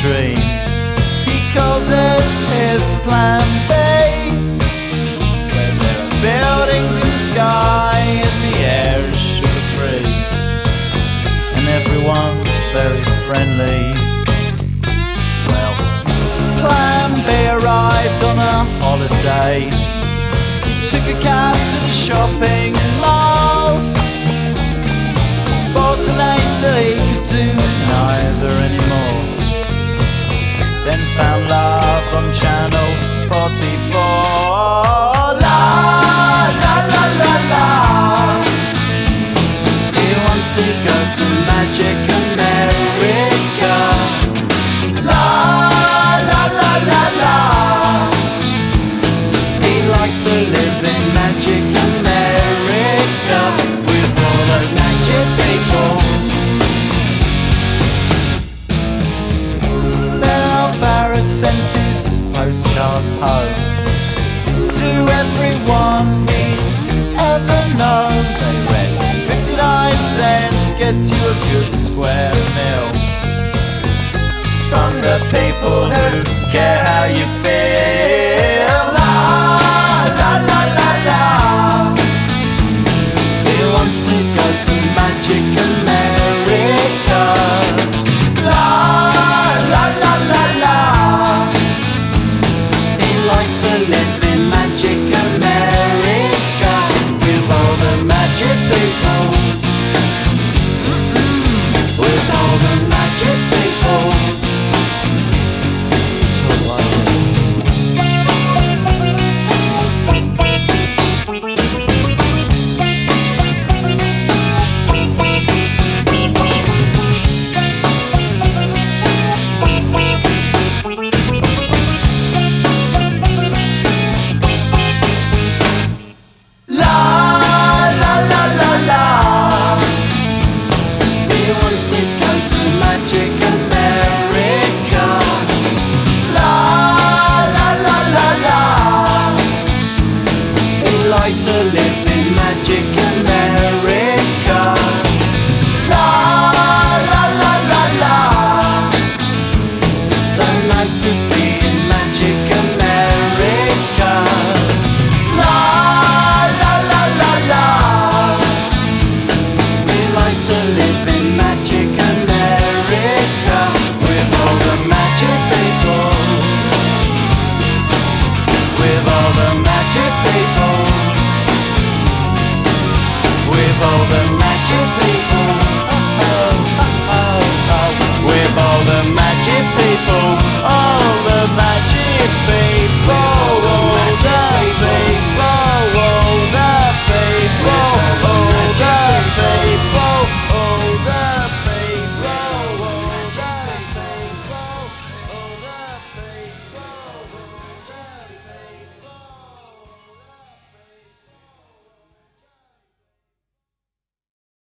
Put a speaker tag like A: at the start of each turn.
A: dream. He calls it his plan B, where there are buildings in the sky and the air is sugar-free, and everyone's very friendly. Well, Plan B arrived on a holiday. He took a cab to the shopping malls, bought an 8 till he could do neither anymore, then found love on channel 44. La la la la la. He wants to go to Magic America. La la la la la. He'd like to live in Magic America with all those magic people. Bell Barrett sent his postcards home to everyone he ever known. They read 59 cents gets you a good square meal from the people who